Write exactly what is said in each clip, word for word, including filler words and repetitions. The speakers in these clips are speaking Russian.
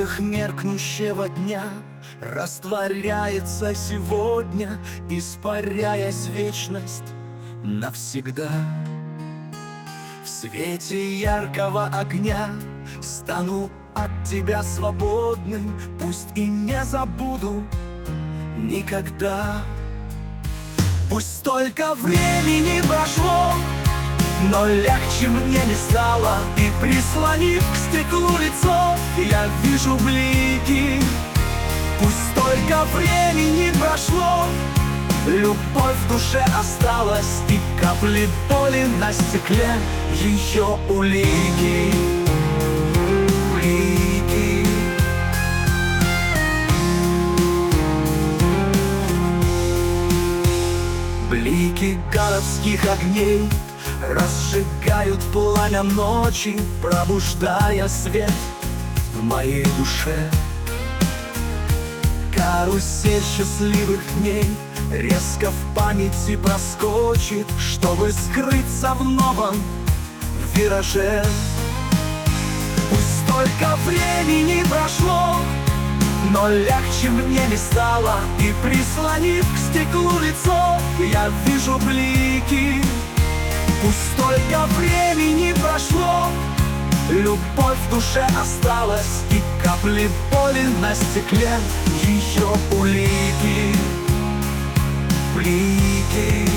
потоках меркнущего дня растворяется сегодня, испаряясь в вечность навсегда. В свете яркого огня стану от тебя свободным, пусть и не забуду никогда. Пусть столько времени прошло, но легче мне не стало, и прислонив к стеклу лицо, я вижу блики. Пусть столько времени прошло, любовь в душе осталась, и капли боли на стекле еще улики. Улики. Блики городских огней разжигают пламя ночи, пробуждая свет в моей душе. Карусель счастливых дней резко в памяти проскочит, чтобы скрыться в новом вираже. Пусть столько времени прошло, но легче мне не стало, и прислонив к стеклу лицо, я вижу блики. Пусть столько времени прошло, любовь в душе осталась, и капли боли на стекле еще улики. Улики.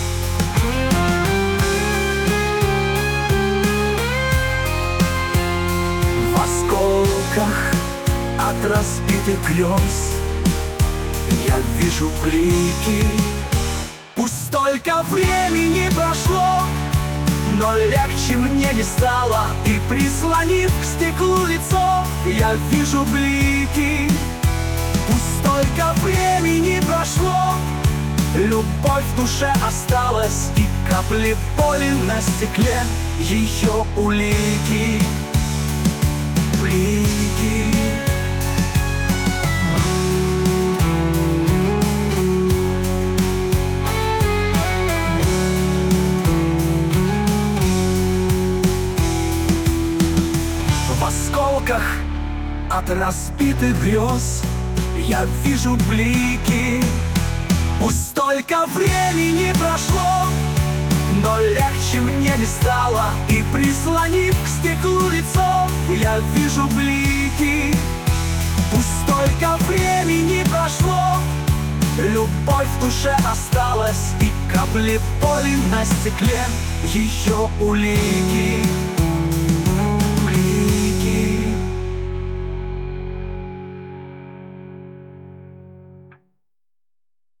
В осколках от разбитых грез я вижу блики. Пусть столько времени прошло, но легче мне не стало, и прислонив к стеклу лицо, я вижу блики. Пусть столько времени прошло, любовь в душе осталась, и капли боли на стекле еще улики. Улики. В осколках от разбитых грез я вижу блики. Пусть столько времени прошло, но легче мне не стало, и прислонив к стеклу лицо, я вижу блики. Пусть столько времени прошло, любовь в душе осталась, и капли боли на стекле еще улики.